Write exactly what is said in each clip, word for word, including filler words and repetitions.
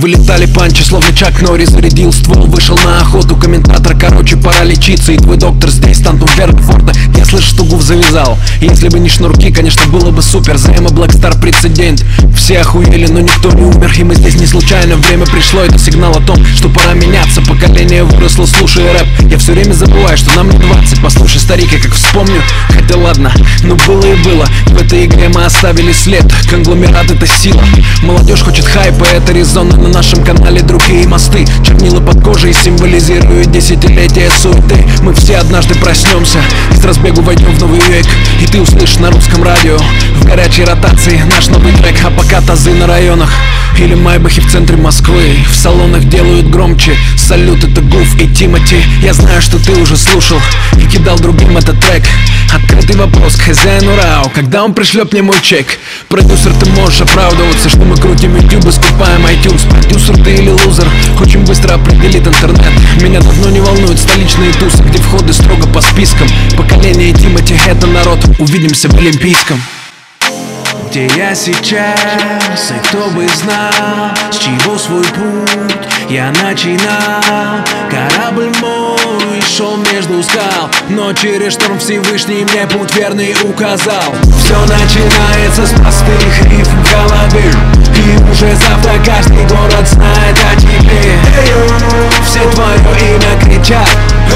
Вылетали панчи, словно Чак Норрис. Зарядил ствол, вышел на охоту. Комментатор, короче, пора лечиться. И твой доктор здесь, Тантум Вернфорда. Я слышу, что Гуф завязал. Если бы не шнурки, конечно, было бы супер. Займа Блэкстар прецедент. Все охуели, но никто не умер. И мы здесь не случайно, время пришло. Это сигнал о том, что пора меняться. Поколение выросло, слушая рэп. Я все время забываю, что нам не двадцать. Послушай, старик, я как вспомню. Хотя ладно, но было и было. В этой игре мы оставили след. Конгломерат — это сила. Молодежь хочет хайпа, это резонно. На нашем канале другие мосты. Чернила под кожей символизируют десятилетия суеты. Мы все однажды проснемся и с разбегу войдем в новый век. И ты услышишь на русском радио в горячей ротации наш новый трек. А пока тазы на районах или майбахи в центре Москвы. В салонах делают громче. Салют, это Гуф и Тимати. Я знаю, что ты уже слушал и кидал другим этот трек. Открытый вопрос к хозяину Рау: когда он пришлет мне мой чек? Продюсер, ты можешь оправдываться, что мы крутим ютуб и скупаем iTunes. Продюсер ты или лузер? Очень быстро определит интернет. Меня давно не волнуют столичные тусы, где входы строго по спискам. Поколение Тимати — это народ. Увидимся в Олимпийском. Где я сейчас, и кто бы знал, с чего свой путь я начинал. Корабль мой шел между скал, но через шторм Всевышний мне путь верный указал. Все начинается с простых рифм в голове, и уже завтра каждый город знает о тебе. Все твое имя кричат,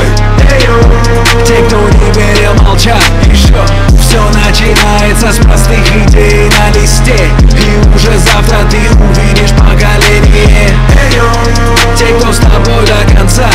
те, кто не верил, молчат. Еще все начинается с простых идей на листе, и уже завтра ты увидишь поколение. Те, кто с тобой до конца,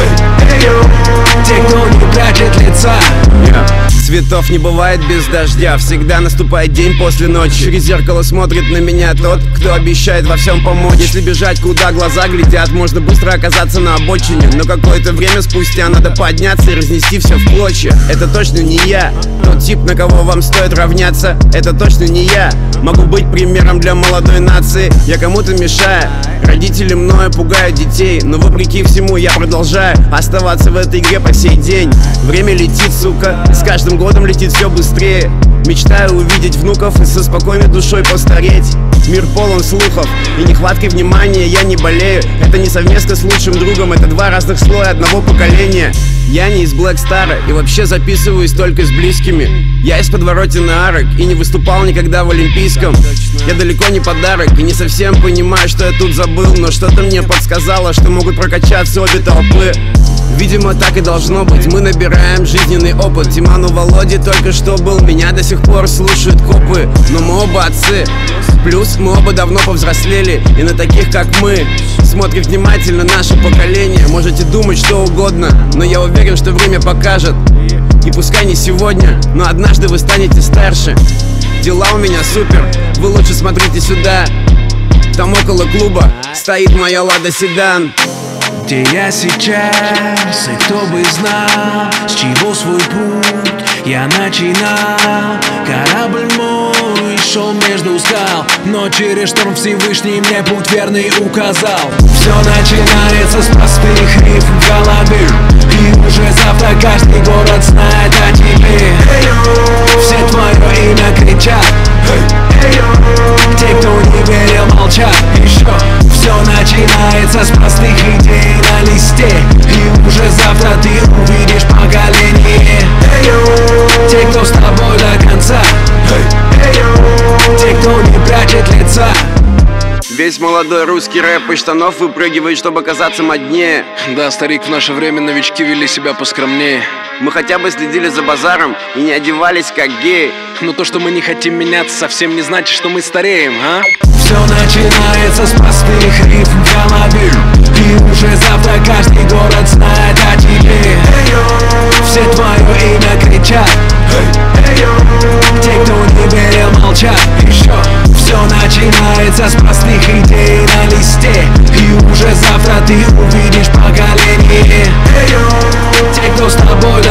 те, кто не прячет лица. Цветов не бывает без дождя, всегда наступает день после ночи. Через зеркало смотрит на меня тот, кто обещает во всем помочь. Если бежать, куда глаза глядят, можно быстро оказаться на обочине. Но какое-то время спустя надо подняться и разнести все в клочья. Это точно не я, тот тип, на кого вам стоит равняться. Это точно не я, могу быть примером для молодой нации. Я кому-то мешаю, родители мною пугают детей, но вопреки всему я продолжаю оставаться в этой игре по сей день. Время летит, сука, с каждым годом летит все быстрее. Мечтаю увидеть внуков и со спокойной душой постареть. Мир полон слухов и нехваткой внимания. Я не болею, это не совместно с лучшим другом. Это два разных слоя одного поколения. Я не из Блэкстара и вообще записываюсь только с близкими. Я из подворотен арок и не выступал никогда в Олимпийском. Я далеко не подарок и не совсем понимаю, что я тут забыл. Но что-то мне подсказало, что могут прокачаться обе толпы. Видимо, так и должно быть, мы набираем жизненный опыт. Диман у Володи только что был, меня до сих пор слушают копы. Но мы оба отцы, плюс мы оба давно повзрослели. И на таких, как мы, смотрит внимательно наше поколение. Можете думать что угодно, но я уверен, что время покажет. И пускай не сегодня, но однажды вы станете старше. Дела у меня супер, вы лучше смотрите сюда. Там около клуба стоит моя Лада Седан. Где я сейчас, и кто бы знал, с чего свой путь я начинал. Корабль мой шел между скал, но через шторм Всевышний мне путь верный указал. Все начинается с простых рифм в голове, и уже завтра каждый город знает о тебе. Все твое имя кричат, те, кто не верил, молчат. Еще все начинается с простых идей на листе, и уже завтра ты увидишь поколение. Те, кто с тобой до конца, те, кто не прячет лица. Весь молодой русский рэп из штанов выпрыгивает, чтобы казаться моднее. Да, старик, в наше время новички вели себя поскромнее. Мы хотя бы следили за базаром и не одевались как геи. Но то, что мы не хотим меняться, совсем не значит, что мы стареем, а? Все начинается с простых рифм в голове, и уже завтра каждый город знает о тебе. Все твое имя кричат, те, кто не верил, молчат. Еще все начинается с простых идей на листе, и уже завтра ты увидишь поколение. Те, кто с тобой